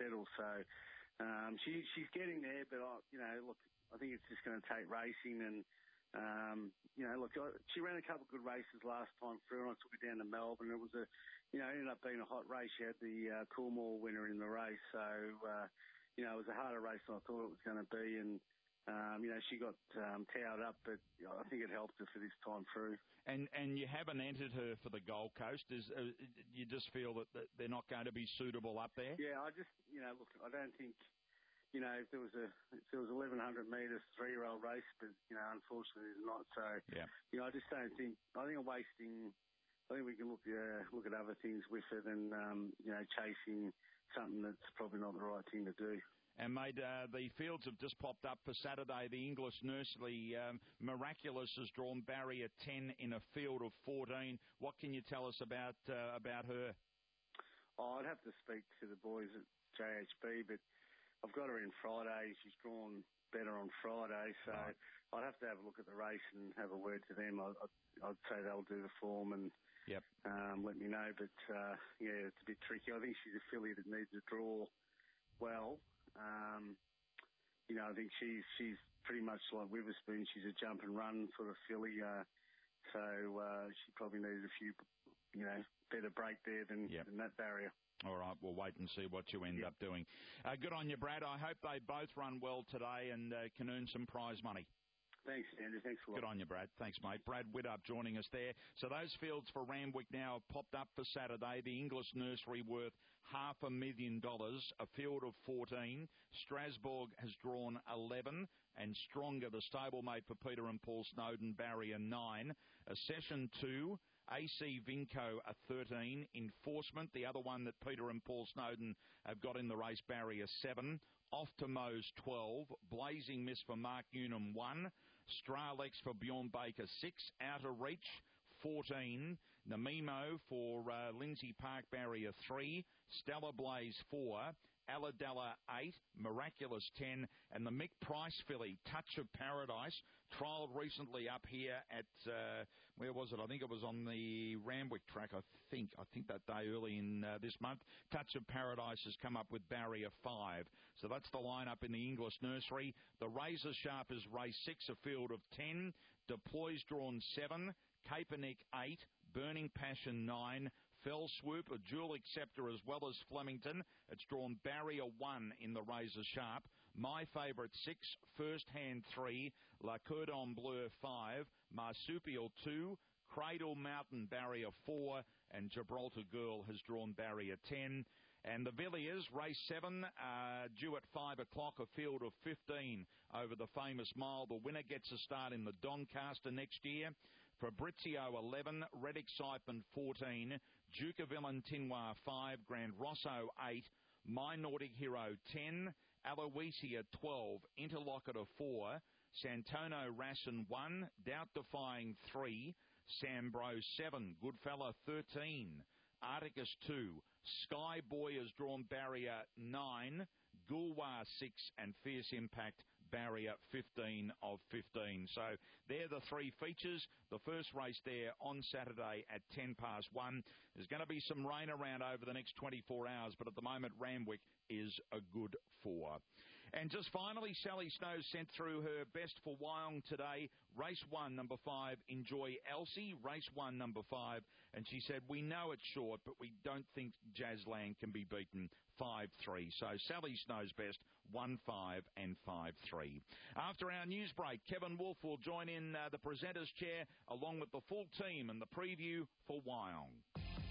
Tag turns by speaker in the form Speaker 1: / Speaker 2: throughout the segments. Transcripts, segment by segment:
Speaker 1: settle. So she's getting there, but I think it's just going to take racing. And she ran a couple of good races last time through, and I took her down to Melbourne. It was ended up being a hot race. She had the Coolmore winner in the race, so it was a harder race than I thought it was going to be. And she got towed up, but I think it helped her for this time through.
Speaker 2: And you haven't entered her for the Gold Coast. You just feel that they're not going to be suitable up there?
Speaker 1: Yeah, I just, I don't think, if there was 1,100 metres 3-year-old race, but, unfortunately there's not. So, I just don't think, I think we can look at other things with it than, chasing something that's probably not the right thing to do.
Speaker 2: And, mate, the fields have just popped up for Saturday. The English Nursery Miraculous has drawn barrier 10 in a field of 14. What can you tell us about her?
Speaker 1: Oh, I'd have to speak to the boys at JHB, but I've got her in Friday. She's drawn better on Friday, so right. I'd have to have a look at the race and have a word to them. I'd say they'll do the form and let me know. But, it's a bit tricky. I think she's a filly that needs to draw well. I think she's pretty much like Witherspoon. She's a jump and run sort of filly, so she probably needed a few, better break there than that barrier.
Speaker 2: All right, we'll wait and see what you end up doing. Good on you, Brad. I hope they both run well today and can earn some prize money.
Speaker 1: Thanks, Andrew. Thanks a lot.
Speaker 2: Good on you, Brad. Thanks, mate. Brad Widdup joining us there. So those fields for Randwick now have popped up for Saturday. The English Nursery worth $500,000, a field of 14. Strasbourg has drawn 11. And Stronger, the stablemate for Peter and Paul Snowden, barrier 9. A session 2. AC Vinco a 13. Enforcement, the other one that Peter and Paul Snowden have got in the race, barrier 7. Off to Mose 12. Blazing Miss for Mark Unum 1. Stralex for Bjorn Baker 6. Out of Reach 14. Namimo for Lindsay Park, barrier 3. Stella Blaze 4. Aladella 8, Miraculous 10, and the Mick Price filly, Touch of Paradise, trialled recently up here at, where was it? I think it was on the Randwick track, I think that day early in this month. Touch of Paradise has come up with barrier 5. So that's the lineup in the English Nursery. The Razor Sharp is race 6, a field of 10. Deploy's drawn 7. Capernick 8, Burning Passion 9, Fell Swoop, a dual acceptor as well as Flemington. It's drawn barrier 1 in the Razor Sharp. My Favourite 6, First Hand 3, La Cordon Bleu 5, Marsupial 2, Cradle Mountain barrier 4, and Gibraltar Girl has drawn barrier 10. And the Villiers, race 7, due at 5 o'clock, a field of 15 over the famous mile. The winner gets a start in the Doncaster next year. Fabrizio 11, Red Excitement 14, Duke of Valentinois 5, Grand Rosso 8, My Nordic Hero 10, Aloysia 12, Interlocutor 4, Santono Rassen 1, Doubt Defying 3, Sambro 7, Goodfella 13, Articus 2, Sky Boy has drawn barrier 9, Gulwar 6 and Fierce Impact barrier 15 of 15. So they're the three features. The first race there on Saturday at 1:10. There's going to be some rain around over the next 24 hours, but at the moment Randwick is a good 4. And just finally, Sally Snow sent through her best for Wyong today. Race 1, number 5, Enjoy Elsie. Race 1, number 5. And she said, we know it's short, but we don't think Jazzland can be beaten 5-3. So Sally Snow's best 1-5 and 5-3. After our news break, Kevin Wolf will join in the presenter's chair along with the full team and the preview for Wyong.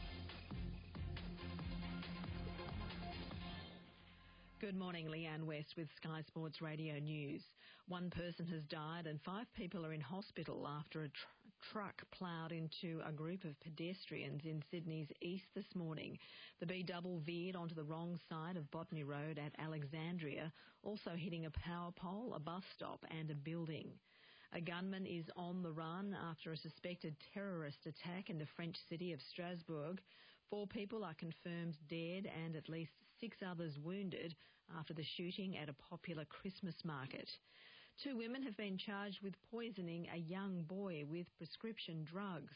Speaker 3: Good morning, Leanne West with Sky Sports Radio News. One person has died and 5 people are in hospital after a truck ploughed into a group of pedestrians in Sydney's east this morning. The B-double veered onto the wrong side of Botany Road at Alexandria, also hitting a power pole, a bus stop and a building. A gunman is on the run after a suspected terrorist attack in the French city of Strasbourg. 4 people are confirmed dead and at least 6 others wounded after the shooting at a popular Christmas market. 2 women have been charged with poisoning a young boy with prescription drugs.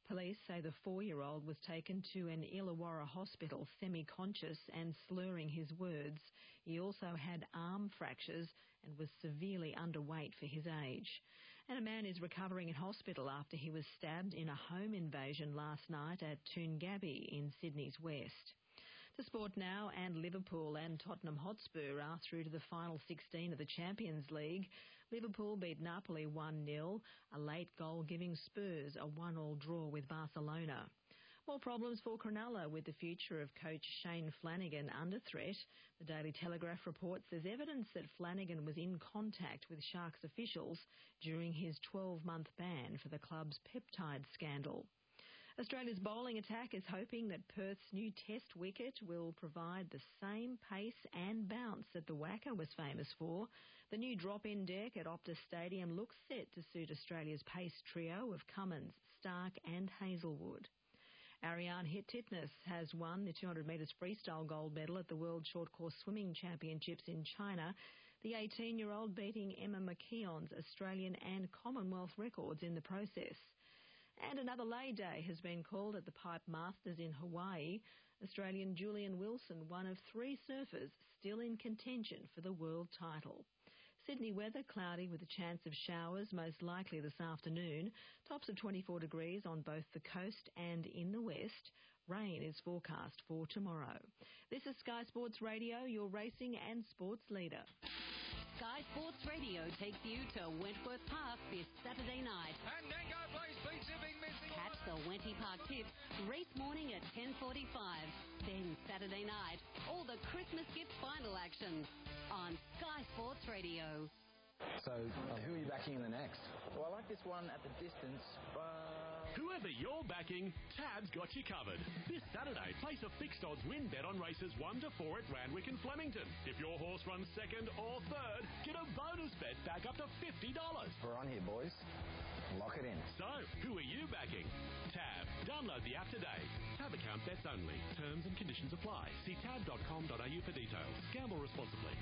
Speaker 3: Police say the 4-year-old was taken to an Illawarra hospital semi-conscious and slurring his words. He also had arm fractures and was severely underweight for his age. And a man is recovering in hospital after he was stabbed in a home invasion last night at Toongabbie in Sydney's west. To sport now, and Liverpool and Tottenham Hotspur are through to the final 16 of the Champions League. Liverpool beat Napoli 1-0, a late goal giving Spurs a 1-1 draw with Barcelona. More problems for Cronulla with the future of coach Shane Flanagan under threat. The Daily Telegraph reports there's evidence that Flanagan was in contact with Sharks officials during his 12-month ban for the club's peptide scandal. Australia's bowling attack is hoping that Perth's new test wicket will provide the same pace and bounce that the Wacker was famous for. The new drop-in deck at Optus Stadium looks set to suit Australia's pace trio of Cummins, Stark and Hazelwood. Ariane Titmus has won the 200 metres freestyle gold medal at the World Short Course Swimming Championships in China, the 18-year-old beating Emma McKeon's Australian and Commonwealth records in the process. And another lay day has been called at the Pipe Masters in Hawaii. Australian Julian Wilson, one of 3 surfers still in contention for the world title. Sydney weather cloudy with a chance of showers, most likely this afternoon. Tops of 24 degrees on both the coast and in the west. Rain is forecast for tomorrow. This is Sky Sports Radio, your racing and sports leader.
Speaker 4: Sky Sports Radio takes you to Wentworth Park this Saturday night.
Speaker 5: And Nango Place Pizza been missing.
Speaker 4: Catch the Wenty Park Tips race morning at 10:45. Then Saturday night, all the Christmas gift final action on Sky Sports Radio.
Speaker 6: So, who are you backing in the next?
Speaker 7: Well, I like this one at the distance, but...
Speaker 8: Whoever you're backing, Tab's got you covered. This Saturday, place a fixed odds win bet on races 1 to 4 at Randwick and Flemington. If your horse runs second or third, get a bonus bet back up to $50.
Speaker 6: We're on here, boys. Lock it in.
Speaker 8: So, who are you backing? Tab. Download the app today. Tab account bets only. Terms and conditions apply. See tab.com.au for details. Gamble responsibly.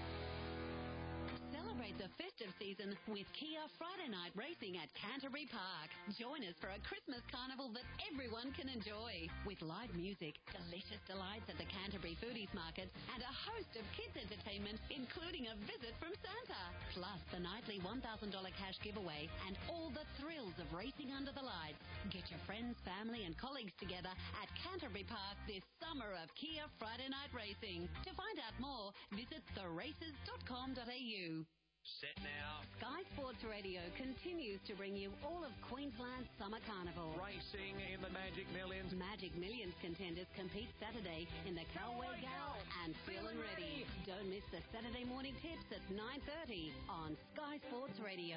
Speaker 4: Celebrate the festive season with Kia Friday Night Racing at Canterbury Park. Join us for a Christmas carnival that everyone can enjoy. With live music, delicious delights at the Canterbury Foodies Market, and a host of kids' entertainment, including a visit from Santa. Plus the nightly $1,000 cash giveaway and all the thrills of racing under the lights. Get your friends, family and colleagues together at Canterbury Park this summer of Kia Friday Night Racing. To find out more, visit theraces.com.au.
Speaker 5: Set now.
Speaker 4: Sky Sports Radio continues to bring you all of Queensland's Summer Carnival.
Speaker 5: Racing in the Magic Millions.
Speaker 4: Magic Millions contenders compete Saturday in the Calway Gal and Feelin' Ready. Don't miss the Saturday morning tips at 9:30 on Sky Sports Radio.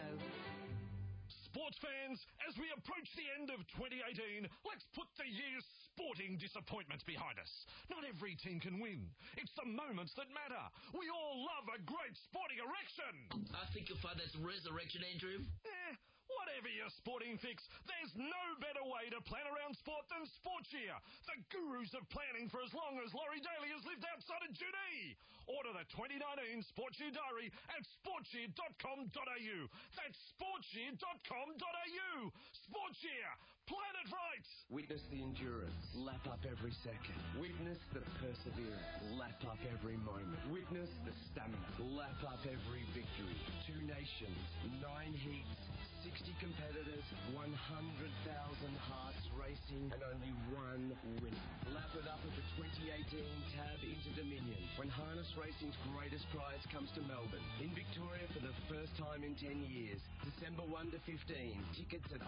Speaker 8: Sports fans, as we approach the end of 2018, let's put the year's sporting disappointments behind us. Not every team can win. It's the moments that matter. We all love a great sporting erection.
Speaker 9: I think you'll find that's resurrection, Andrew.
Speaker 8: Whatever your sporting fix, there's no better way to plan around sport than Sportcheer, the gurus of planning for as long as Laurie Daly has lived outside of Junee. Order the 2019 Sportcheer Diary at sportcheer.com.au. That's sportcheer.com.au. Sportcheer, plan it right.
Speaker 10: Witness the endurance, lap up every second. Witness the perseverance, lap up every moment. Witness the stamina, lap up every victory. 2 nations, 9 heats, 60 competitors, 100,000 hearts racing, and only 1 winner. Lap it up at the 2018 Tab Inter Dominion, when harness racing's greatest prize comes to Melbourne. In Victoria for the first time in 10 years. December 1 to 15. Tickets at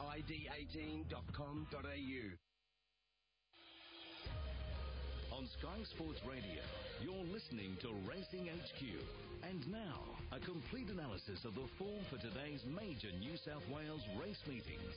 Speaker 10: id18.com.au.
Speaker 11: On Sky Sports Radio, you're listening to Racing HQ. And now, a complete analysis of the form for today's major New South Wales race meetings.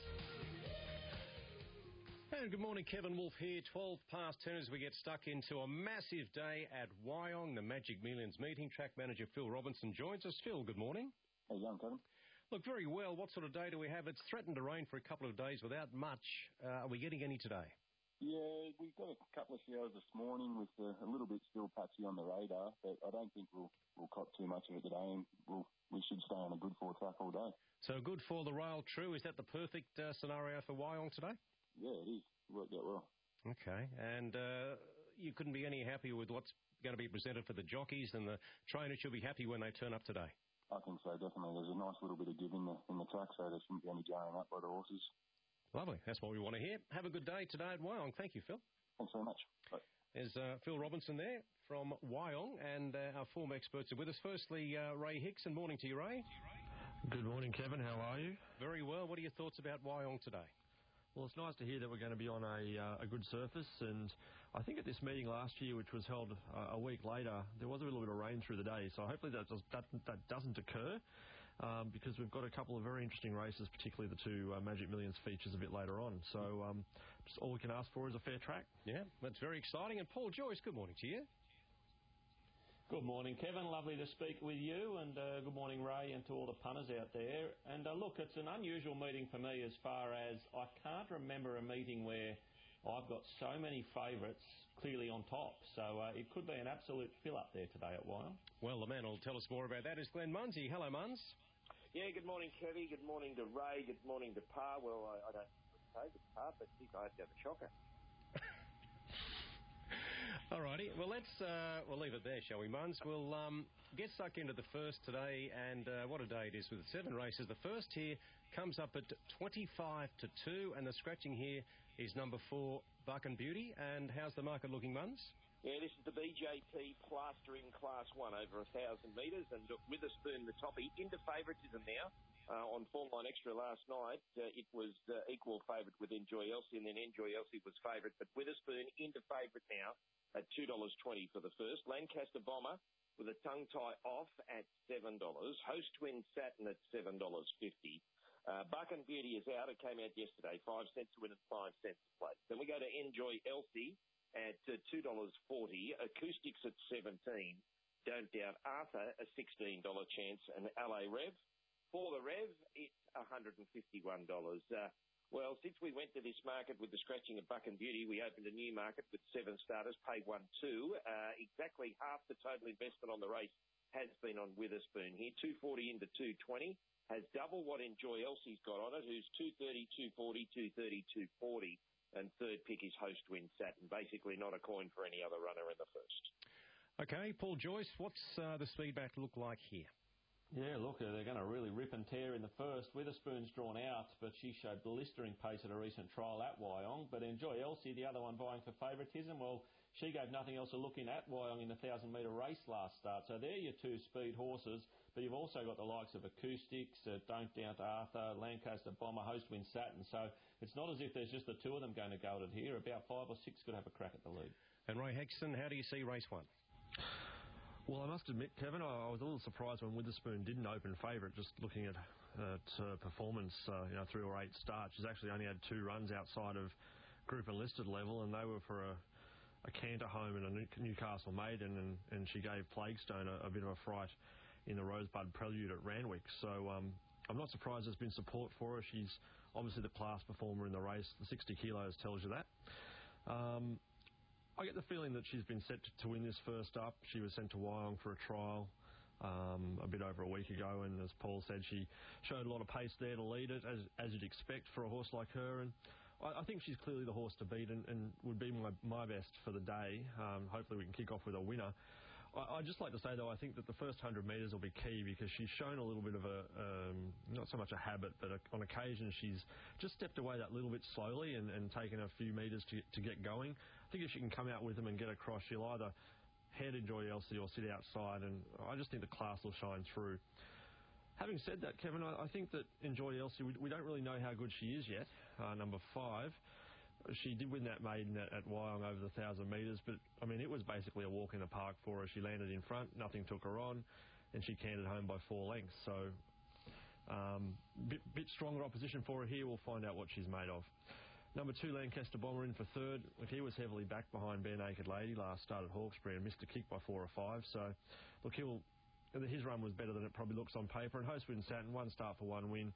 Speaker 12: And good morning, Kevin Wolf here. 12 past 10 as we get stuck into a massive day at Wyong, the Magic Millions meeting. Track manager Phil Robinson joins us. Phil, good morning.
Speaker 13: How you going, Kevin?
Speaker 12: Look, very well. What sort of day do we have? It's threatened to rain for a couple of days without much. Are we getting any today?
Speaker 13: Yeah, we got a couple of showers this morning with a little bit still patchy on the radar, but I don't think we'll cop too much of it today, and we should stay on a good 4 track all day.
Speaker 12: So good for the rail true. Is that the perfect scenario for Wyong today?
Speaker 13: yeah, it is. It worked out well.
Speaker 12: Okay, and you couldn't be any happier with what's going to be presented for the jockeys, and the trainers should be happy when they turn up today.
Speaker 13: I think so, definitely. There's a nice little bit of give in the track, so there shouldn't be any jarring up by the horses.
Speaker 12: Lovely. That's what we want to hear. Have a good day today at Wyong. Thank you, Phil.
Speaker 13: Thanks very much. Bye.
Speaker 12: There's Phil Robinson there from Wyong, and our form experts are with us. Firstly, Ray Hickson. Morning to you, Ray.
Speaker 14: Good morning, Kevin. How are you?
Speaker 12: Very well. What are your thoughts about Wyong today?
Speaker 14: Well, it's nice to hear that we're going to be on a good surface, and I think at this meeting last year, which was held a week later, there was a little bit of rain through the day, so hopefully that doesn't occur, because we've got a couple of very interesting races, particularly the two Magic Millions features a bit later on. So just all we can ask for is a fair track.
Speaker 12: Yeah, that's very exciting. And Paul Joyce, good morning to you.
Speaker 15: Good morning, Kevin. Lovely to speak with you, and good morning, Ray, and to all the punters out there. And look, it's an unusual meeting for me as far as I can't remember a meeting where I've got so many favourites clearly on top. So it could be an absolute fill-up there today at Wyong.
Speaker 12: Well, the man who'll tell us more about that is Glenn Munsey. Hello, Muns.
Speaker 16: Yeah, good morning, Kevy. Good morning to Ray. Good morning to Pa. Well, I don't say good Pa, but I have to have a shocker.
Speaker 12: All righty. Well, we'll leave it there, shall we, Muns? We'll get stuck into the first today, and what a day it is with 7 races. The first here comes up at 25 to 2, and the scratching here is number 4, Buck and Beauty. And how's the market looking, Muns?
Speaker 16: Yeah, this is the BJP Plaster in Class 1 over 1,000 metres, and Witherspoon, the toppy, into favouritism now. On Form Line Extra last night, it was equal favourite with Enjoy Elsie, and then Enjoy Elsie was favourite, but Witherspoon into favourite now at $2.20 for the first. Lancaster Bomber with a tongue tie off at $7. Host Twin Satin at $7.50. Buck and Beauty is out. It came out yesterday, 5 cents to win and 5 cents to play. Then we go to Enjoy Elsie at $2.40. Acoustics at $17. Don't Doubt Arthur, a $16 chance, and LA Rev. For the Rev, it's $151. Well, since we went to this market with the scratching of Buck and Beauty, we opened a new market with 7 starters, paid 1-2. Exactly half the total investment on the race has been on Witherspoon here, 240 into 220. Has double what Enjoy Elsie's got on it, who's 230, 240, 230, 240. And third pick is Host Twin Satin. Basically not a coin for any other runner in the first.
Speaker 12: Okay, Paul Joyce, what's the speed back look like here?
Speaker 15: Yeah, look, they're going to really rip and tear in the first. Witherspoon's drawn out, but she showed blistering pace at a recent trial at Wyong. But Enjoy Elsie, the other one vying for favouritism, well, she gave nothing else a look in at Wyong in the 1,000-metre race last start. So they're your 2 speed horses, but you've also got the likes of Acoustics, Don't Doubt Arthur, Lancaster Bomber, Host Twin Satin. So it's not as if there's just the 2 of them going to go at it here. About 5 or 6 could have a crack at the lead.
Speaker 12: And Ray Hickson, how do you see race 1?
Speaker 14: Well, I must admit, Kevin, I was a little surprised when Witherspoon didn't open favourite, just looking at performance, through 8 starts. She's actually only had 2 runs outside of group enlisted level, and they were for a canter home and a Newcastle maiden, and she gave Plaguestone a bit of a fright in the Rosebud Prelude at Randwick. So I'm not surprised there's been support for her. She's obviously the class performer in the race. The 60 kilos tells you that. I get the feeling that she's been set to win this first up. She was sent to Wyong for a trial a bit over a week ago, and as Paul said, she showed a lot of pace there to lead it, as you'd expect for a horse like her. And I think she's clearly the horse to beat and would be my best for the day. Hopefully we can kick off with a winner. I'd just like to say, though, I think that the first 100 metres will be key, because she's shown a little bit of not so much a habit, but on occasion she's just stepped away that little bit slowly and taken a few metres to get going. I think if she can come out with them and get across, she'll either head Enjoy Elsie or sit outside, and I just think the class will shine through. Having said that, Kevin, I think that Enjoy Elsie, we don't really know how good she is yet, number 5. She did win that maiden at Wyong over the 1,000 metres, but, I mean, it was basically a walk in the park for her. She landed in front, nothing took her on, and she cantered home by 4 lengths. So, bit stronger opposition for her here. We'll find out what she's made of. Number 2, Lancaster Bomber in for third. Look, he was heavily backed behind Bare Naked Lady last start at Hawkesbury and missed a kick by 4 or 5. So, look, his run was better than it probably looks on paper. And Host Twin Satin, 1 start for 1 win.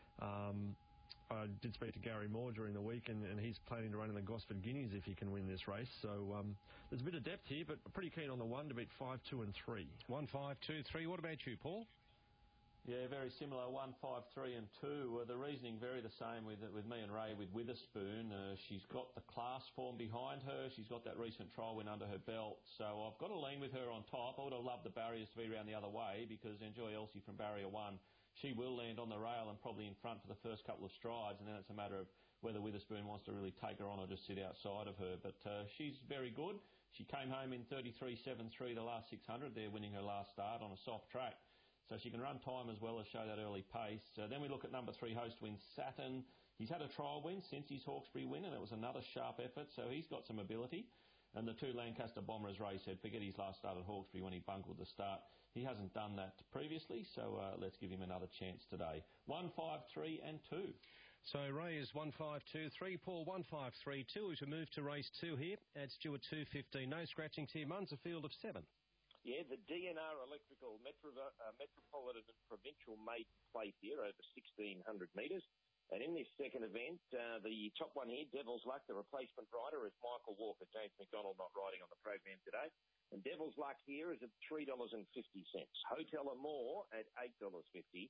Speaker 14: I did speak to Gary Moore during the week, and he's planning to run in the Gosford Guineas if he can win this race. So there's a bit of depth here, but pretty keen on the 1 to beat 5, 2 and 3.
Speaker 12: 1, 5, 2, 3. What about you, Paul?
Speaker 15: Yeah, very similar, 1, 5, 3 and 2. The reasoning very the same with me and Ray with Witherspoon. She's got the class form behind her. She's got that recent trial win under her belt. So I've got to lean with her on top. I would have loved the barriers to be around the other way because Enjoy Elsie from barrier 1, she will land on the rail and probably in front for the first couple of strides, and then it's a matter of whether Witherspoon wants to really take her on or just sit outside of her. But she's very good. She came home in 33.73 the last 600 there, winning her last start on a soft track. So she can run time as well as show that early pace. Then we look at number 3, Host Win Saturn. He's had a trial win since his Hawkesbury win, and it was another sharp effort, so he's got some ability. And the 2 Lancaster Bombers, Ray said, forget his last start at Hawkesbury when he bungled the start. He hasn't done that previously, so let's give him another chance today. 1, 5, 3 and 2.
Speaker 12: So Ray is 1, 5, 2, 3. Paul 1, 5, 3, 2. As we move to race 2 here, at Stewart 2.15. No scratchings here. Mun's a field of 7.
Speaker 16: Yeah, the DNR Electrical Metropolitan and Provincial maiden plate here over 1,600 metres. And in this second event, the top one here, Devil's Luck, the replacement rider, is Michael Walker. James McDonald not riding on the program today. And Devil's Luck here is at $3.50. Hotel Amore at $8.50.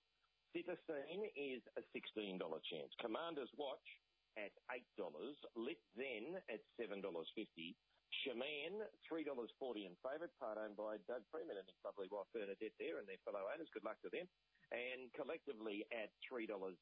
Speaker 16: Citacine is a $16 chance. Commander's Watch at $8. Lit Zen at $7.50. Shaman, $3.40 in favourite, part owned by Doug Freeman and his lovely wife Bernadette there and their fellow owners. Good luck to them. And collectively at $3.90.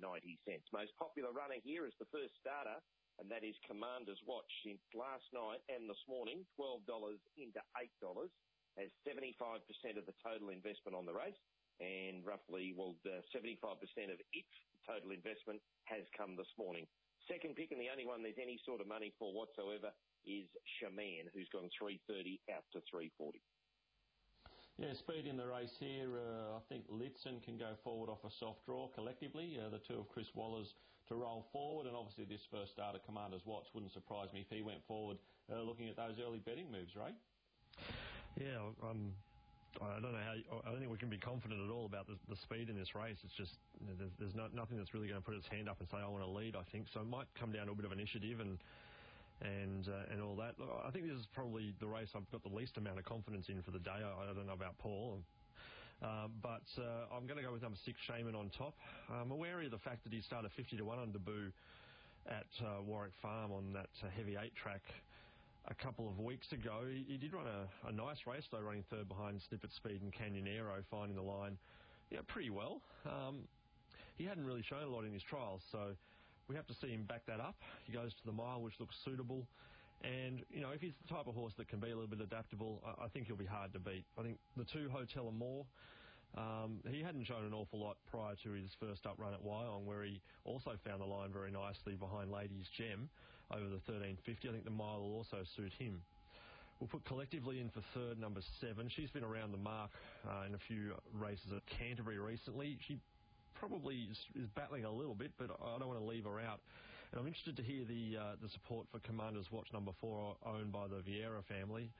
Speaker 16: Most popular runner here is the first starter, and that is Commander's Watch. Since last night and this morning, $12 into $8, has 75% of the total investment on the race, and roughly, 75% of its total investment has come this morning. Second pick, and the only one there's any sort of money for whatsoever, is Shaman, who's gone 3.30 out to 3.40.
Speaker 15: Yeah, speed in the race here. I think Litzen can go forward off a soft draw collectively. The 2 of Chris Waller's to roll forward, and obviously this first starter, Commander's Watch, wouldn't surprise me if he went forward looking at those early betting moves, Ray.
Speaker 14: Yeah, I don't know how. I don't think we can be confident at all about the speed in this race. It's just there's nothing that's really going to put its hand up and say I want to lead. I think so. It might come down to a bit of initiative and all that. Look, I think this is probably the race I've got the least amount of confidence in for the day. I don't know about Paul, but I'm going to go with number 6, Shaman on top. I'm wary of the fact that he started 50-1 on debut at Warwick Farm on that heavy 8 track a couple of weeks ago. He did run a nice race though, running third behind Snippet Speed and Canyonero, finding the line pretty well. He hadn't really shown a lot in his trials, so we have to see him back that up. He goes to the mile, which looks suitable. And, if he's the type of horse that can be a little bit adaptable, I think he'll be hard to beat. I think the 2, Hotel Amore, he hadn't shown an awful lot prior to his first up run at Wyong, where he also found the line very nicely behind Lady's Gem over the 13.50. I think the mile will also suit him. We'll put collectively in for third, number 7. She's been around the mark in a few races at Canterbury recently. She probably is battling a little bit, but I don't want to leave her out. And I'm interested to hear the support for Commander's Watch number 4, owned by the Vieira family.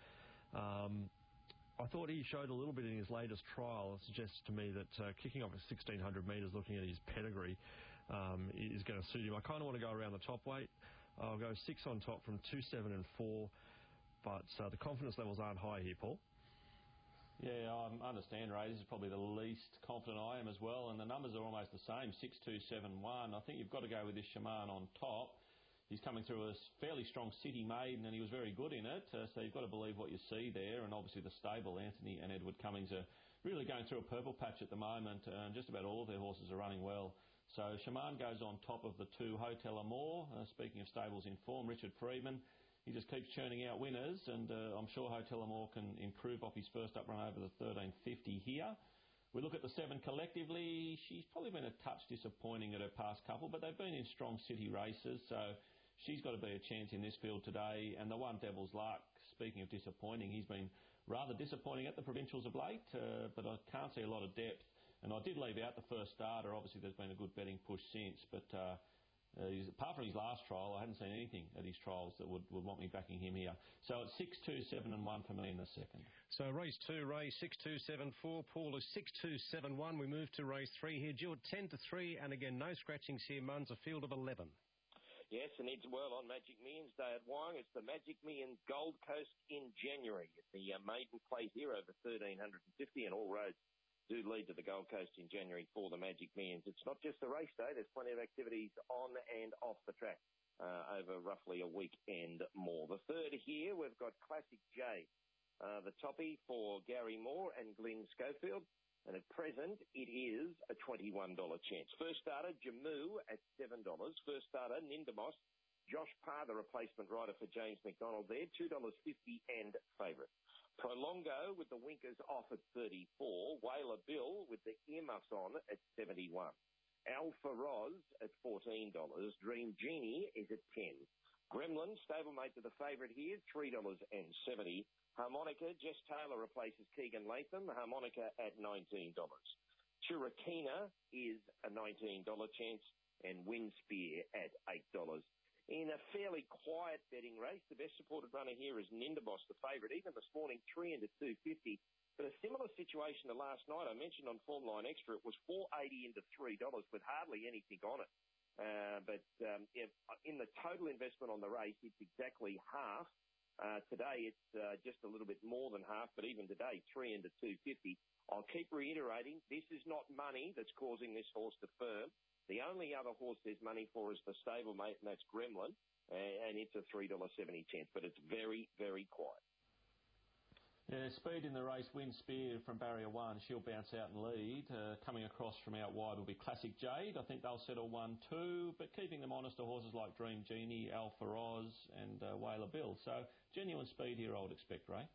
Speaker 14: I thought he showed a little bit in his latest trial. It suggests to me that kicking off at 1,600 metres, looking at his pedigree, is going to suit him. I kind of want to go around the top weight. I'll go 6 on top from 2, 7 and 4, but the confidence levels aren't high here, Paul.
Speaker 15: Yeah, I understand, Ray. This is probably the least confident I am as well, and the numbers are almost the same, 6, 2, 7, 1. I think you've got to go with this Shaman on top. He's coming through a fairly strong City Maiden, and he was very good in it, so you've got to believe what you see there, and obviously the stable, Anthony and Edward Cummings, are really going through a purple patch at the moment, and just about all of their horses are running well. So Shaman goes on top of the 2, Hotel Amore. Speaking of stables in form, Richard Freedman, he just keeps churning out winners, and I'm sure Hotel Amore can improve off his first up run over the 13.50 here. We look at the 7 collectively. She's probably been a touch disappointing at her past couple, but they've been in strong city races, so she's got to be a chance in this field today. And the 1, Devil's Luck, speaking of disappointing, he's been rather disappointing at the provincials of late, but I can't see a lot of depth. And I did leave out the first starter. Obviously, there's been a good betting push since, but apart from his last trial, I hadn't seen anything at his trials that would want me backing him here. So it's 6, 2, 7 and 1 for me in the second.
Speaker 12: So race 2, Ray 6, 2, 7, 4. Paul is 6, 2, 7, 1. We move to race 3 here. Jewett 10 to 3, and again no scratchings here. Mun's a field of 11.
Speaker 16: Yes, and it's well on Magic Millions Day at Wyong. It's the Magic Millions Gold Coast in January. It's the maiden plate here over 1,350, and all roads do lead to the Gold Coast in January for the Magic Millions. It's not just the race day. There's plenty of activities on and off the track over roughly a week and more. The third here, we've got Classic J, the toppy for Gary Moore and Glenn Schofield. And at present, it is a $21 chance. First starter, Jamu at $7. First starter, Nindamos. Josh Parr, the replacement rider for James McDonald there, $2.50 and favourite. Prolongo with the winkers off at 34. Whaler Bill with the earmuffs on at 71. Alpha Roz at $14. Dream Genie is at 10. Gremlin, stablemate to the favourite here, $3.70. Harmonica, Jess Taylor replaces Keegan Latham. Harmonica at $19. Chirikina is a $19 chance. And Windspear at $8. In a fairly quiet betting race, the best supported runner here is Nindabos, the favourite. Even this morning, 3 into 250. But a similar situation to last night, I mentioned on Form Line Extra, it was 4.80 into $3 with hardly anything on it. But in the total investment on the race, it's exactly half. Today, it's just a little bit more than half, but even today, 3 into 250. I'll keep reiterating, this is not money that's causing this horse to firm. The only other horse there's money for is the stablemate, and that's Gremlin, and it's a $3.70 chance, but it's very, very quiet.
Speaker 15: Yeah, speed in the race. Windspear from barrier 1. She'll bounce out and lead. Coming across from out wide will be Classic Jade. I think they'll settle 1-2, but keeping them honest are horses like Dream Genie, Alpha Oz, and Whaler Bill. So genuine speed here, I would expect, Ray.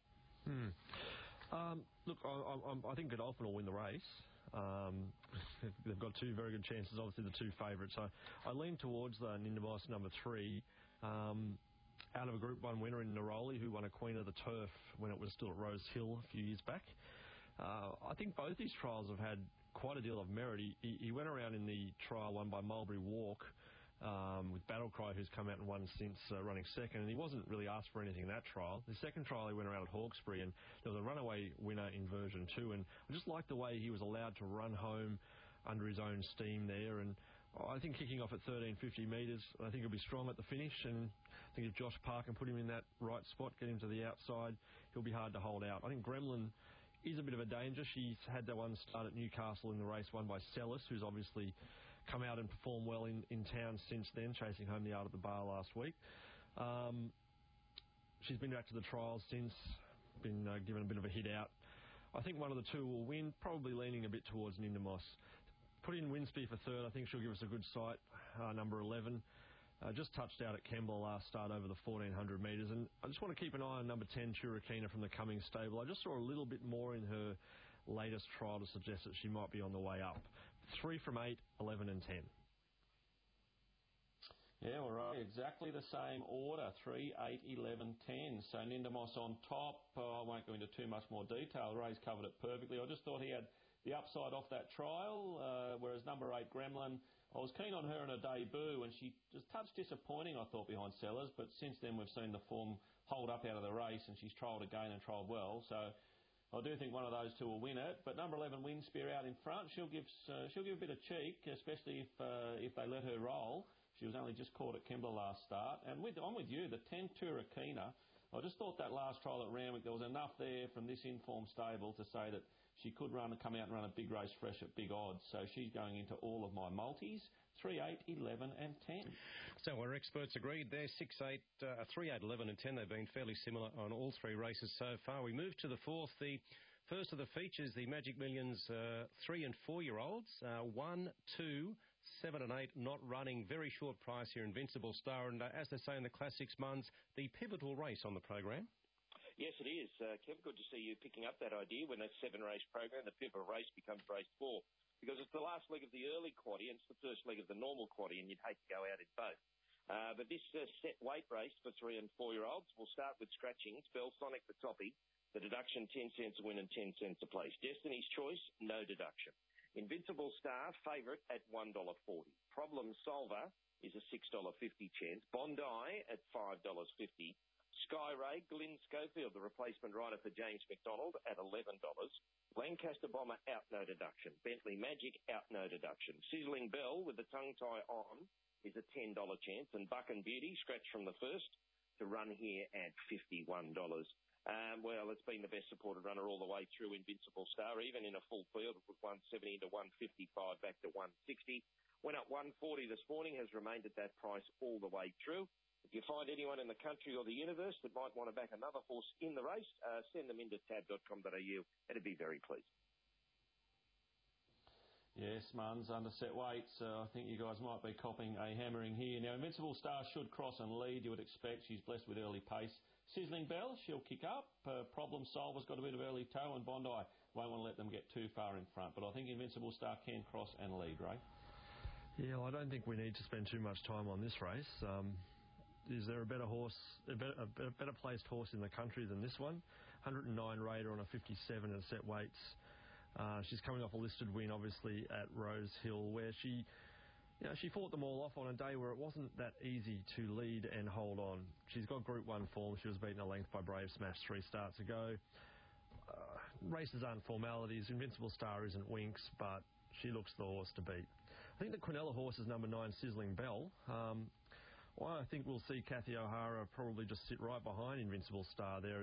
Speaker 14: Look, I think Godolphin will win the race. They've got two very good chances, obviously the two favourites. So I lean towards the Nindabos number 3. Out of a Group 1 winner in Neroli, who won a Queen of the Turf when it was still at Rose Hill a few years back. I think both these trials have had quite a deal of merit. He went around in the trial won by Mulberry Walk with Battlecry, who's come out and won since running second, and he wasn't really asked for anything in that trial. The second trial, he went around at Hawkesbury, and there was a runaway winner in version 2, and I just like the way he was allowed to run home under his own steam there, and I think kicking off at 1350 metres, I think he'll be strong at the finish, and I think if Josh Parr can put him in that right spot, get him to the outside, he'll be hard to hold out. I think Gremlin is a bit of a danger. She's had that one start at Newcastle in the race won by Sellis, who's obviously come out and performed well in town since then, chasing home the Art of the Bar last week. She's been back to the trials since, been given a bit of a hit out. I think one of the two will win, probably leaning a bit towards Nindamos. Put in Windspear for third. I think she'll give us a good sight, number 11. Just touched out at Kembla last start over the 1,400 metres. And I just want to keep an eye on number 10, Chirikina from the Cummings stable. I just saw a little bit more in her latest trial to suggest that she might be on the way up. 3 from 8, 11 and 10.
Speaker 15: Yeah, well, right. Exactly the same order. 3, 8, 11, 10. So Nindamos on top. I won't go into too much more detail. Ray's covered it perfectly. I just thought he had the upside off that trial, whereas number 8, Gremlin, I was keen on her in her debut, and she just touched disappointing, I thought, behind Sellers, but since then we've seen the form hold up out of the race, and she's trialled again and trialled well, so I do think one of those two will win it. But number 11, Windspear, out in front, she'll give a bit of cheek, especially if they let her roll. She was only just caught at Kembla last start, and I'm with you, the 10, Turakina. I just thought that last trial at Randwick, there was enough there from this informed stable to say that she could come out and run a big race fresh at big odds. So she's going into all of my multis, 3, 8, 11 and 10.
Speaker 12: So our experts agreed there, 6, 8, 3, 8, 11 and 10. They've been fairly similar on all three races so far. We move to the fourth, the first of the features, the Magic Millions 3 and 4-year-olds. 1, 2, 7 and 8 not running. Very short price here, Invincible Star. And as they say in the Classics Muns, the pivotal race on the program.
Speaker 16: Yes, it is. Kev, good to see you picking up that idea when a 7-race program, the pivotal race becomes race 4, because it's the last leg of the early quaddie and it's the first leg of the normal quaddie, and you'd hate to go out in both. But this set weight race for 3 and 4-year-olds will start with scratchings. Belsonic the toppy, the deduction 10 cents a win and 10 cents a place. Destiny's Choice, no deduction. Invincible Star, favourite at $1.40. Problem Solver is a $6.50 chance. Bondi at $5.50. Sky Ray, Glenn Schofield, the replacement rider for James McDonald, at $11. Lancaster Bomber, out no deduction. Bentley Magic, out no deduction. Sizzling Bell, with the tongue tie on, is a $10 chance. And Buck and Beauty, scratch from the first, to run here at $51. Well, it's been the best supported runner all the way through, Invincible Star, even in a full field. It was 170 to 155, back to 160. Went up 140 this morning, has remained at that price all the way through. If you find anyone in the country or the universe that might want to back another horse in the race, send them into tab.com.au. It'd be very pleased.
Speaker 15: Yes, Muns, under set weights. I think you guys might be copping a hammering here. Now, Invincible Star should cross and lead, you would expect. She's blessed with early pace. Sizzling Bell, she'll kick up. Problem Solver's got a bit of early toe, and Bondi won't want to let them get too far in front. But I think Invincible Star can cross and lead, Ray.
Speaker 14: Yeah, well, I don't think we need to spend too much time on this race. Is there a better horse, a better placed horse in the country than this one? 109 Raider on a 57 at set weights. She's coming off a listed win, obviously, at Rose Hill, where she fought them all off on a day where it wasn't that easy to lead and hold on. She's got Group 1 form. She was beaten a length by Brave Smash 3 starts ago. Races aren't formalities. Invincible Star isn't Winks, but she looks the horse to beat. I think the Quinella horse is number 9, Sizzling Bell. Well, I think we'll see Kathy O'Hara probably just sit right behind Invincible Star there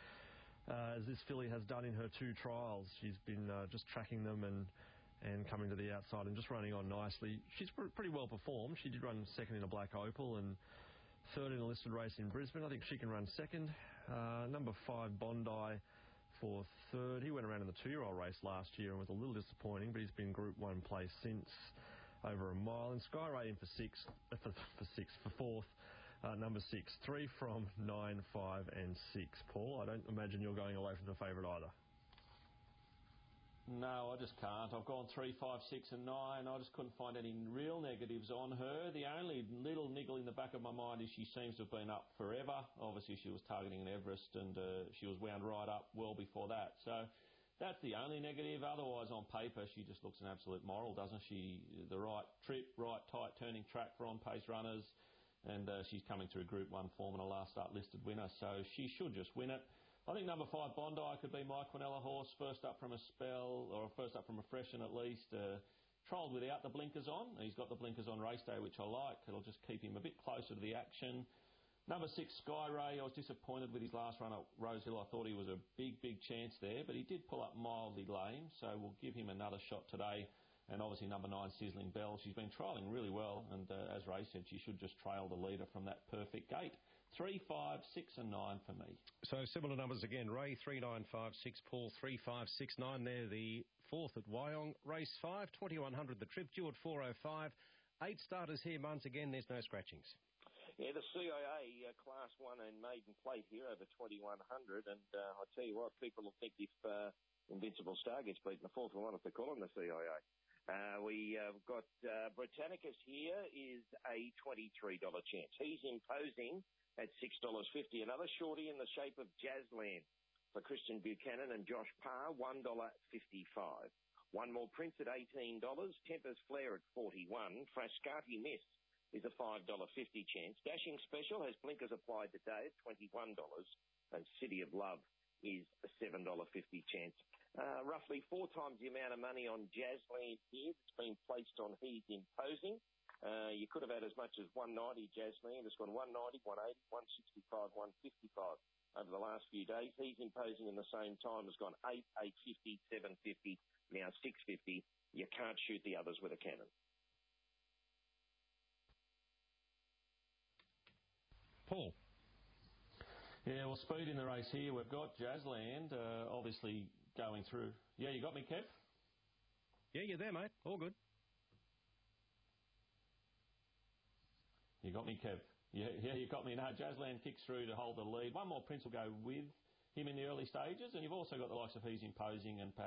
Speaker 14: as this filly has done in her 2 trials. She's been just tracking them and coming to the outside and just running on nicely. She's pretty well performed. She did run second in a Black Opal and third in a listed race in Brisbane. I think she can run second. Number 5, Bondi, for third. He went around in the 2-year-old race last year and was a little disappointing, but he's been Group 1 place since, over a mile. And Skyray in for fourth. Number 6, 3 from 9, 5 and 6. Paul, I don't imagine you're going away from the favourite either.
Speaker 15: No, I just can't. I've gone 3, 5, 6 and 9. I just couldn't find any real negatives on her. The only little niggle in the back of my mind is she seems to have been up forever. Obviously, she was targeting an Everest and she was wound right up well before that. So that's the only negative. Otherwise, on paper, she just looks an absolute moral, doesn't she? The right trip, right tight turning track for on-pace runners. And she's coming through Group 1 form and a last start listed winner. So she should just win it. I think number 5, Bondi, could be my Quinella horse, first up from a spell, or first up from a freshen at least. Trialled without the blinkers on. He's got the blinkers on race day, which I like. It'll just keep him a bit closer to the action. Number 6, Skyray, I was disappointed with his last run at Rose Hill. I thought he was a big chance there, but he did pull up mildly lame, so we'll give him another shot today. And obviously number 9, Sizzling Bell. She's been trialling really well, and as Ray said, she should just trail the leader from that perfect gate. 3, 5, 6 and 9 for me.
Speaker 12: So similar numbers again. Ray 3, 9, 5, 6. Paul 3, 5, 6, 9. There the fourth at Wyong. Race 5, 2100 the trip. Due at 4:05. 8 starters here. Months again. There's no scratchings.
Speaker 16: Yeah, the CIA Class 1 and maiden plate here over 2100. And I tell you what, people will think if Invincible Star gets beaten, the fourth one, if they call him the CIA. We have got Britannicus here is a $23 chance. He's imposing at $6.50. Another shorty in the shape of Jazzland for Christian Buchanan and Josh Parr, $1.55. One more Prince at $18. Tempest Flare at $41. Frascati Miss is a $5.50 chance. Dashing Special has blinkers applied today at $21. And City of Love is a $7.50 chance. Roughly 4 times the amount of money on Jazzland here that's been placed on He's Imposing. You could have had as much as 190 Jazzland. It's gone 190, 180, 165, 155 over the last few days. He's Imposing in the same time has gone 8, 850, 750, now 650. You can't shoot the others with a cannon.
Speaker 12: Paul.
Speaker 15: Yeah, well, speed in the race here. We've got Jazzland, obviously going through. Yeah, you got me, Kev?
Speaker 12: Yeah, you're there, mate. All good.
Speaker 15: You got me, Kev. Yeah, you got me. No, Jazzland kicks through to hold the lead. One more Prince will go with him in the early stages, and you've also got the likes of He's Imposing and perhaps